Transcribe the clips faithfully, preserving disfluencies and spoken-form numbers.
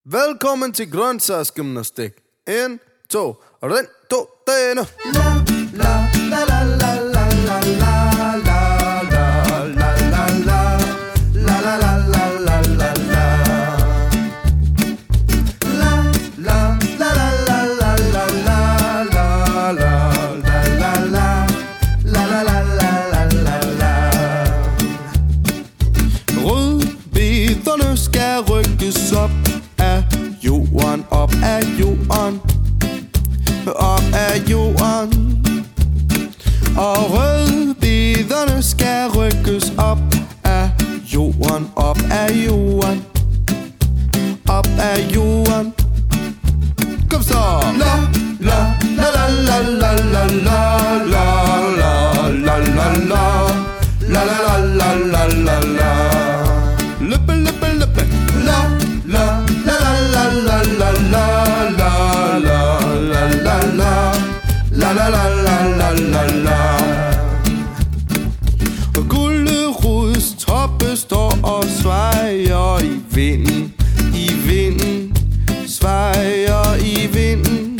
Velkommen til grøntsagsgymnastik. En, to, og den, to, den. La la la la la la la la la la la la la la la la la la la. La la la la la la la la la la la la la la la. Rødbederne skal rykkes op af jorden, op af jorden, op af jorden. Og rødbederne skal rykkes op af jorden, op af jorden, op af jorden. Kom så! La la la la la la la la la la la la la la la la la. Løppe, løppe, løppe. La la la la la la la la la la la la la la la la la la. Og gulerods toppe står og svejer i vinden, i vinden, svejer i vinden.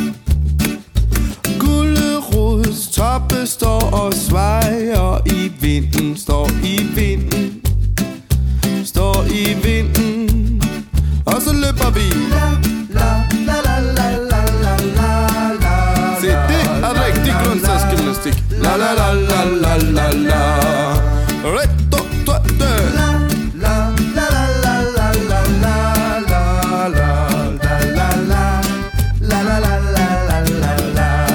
Gulerods toppe står og svejer i vinden, står i vinden, står i vinden. Og så løber vi. La la la la la la la la. Se, det er rigtig grøntsagsgymnastik. La la la la la la la. Retto, tøtte. La la la la la la la la la la la la la la la la.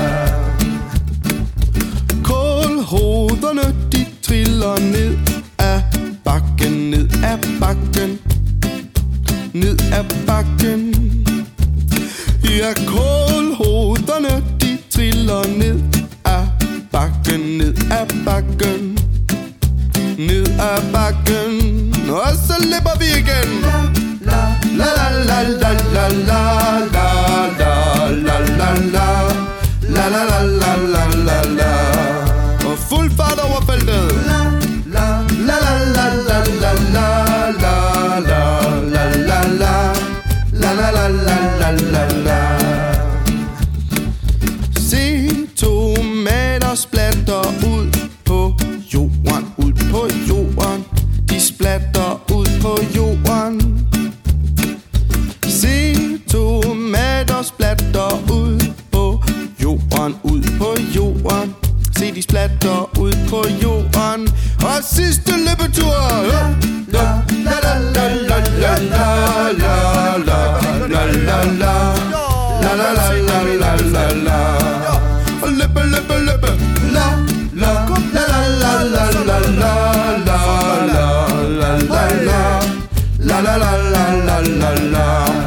Kålhoderne, de triller ned af bakken, ned af bakken, ned af bakken. Ja, kålhoderne, de triller ned af bakken, ned af bakken, ned af bakken. Og så løber vi igen. La la la la la la la la la la la la la la la la la. Og fuld fart over feltet. La la la la la la la la la la la la la la la la la. Se tomater splatter ud på jorden, ud på jorden. De splatter ud på jorden. Se tomater splatter ud på jorden, ud på jorden. Se, de splatter ud på jorden. Og sidste løbetur. La la la la la la la la la la la la la la la la la. Og løbe, løbe, løbe. La la la la la la la la la la la la la la la la la la la.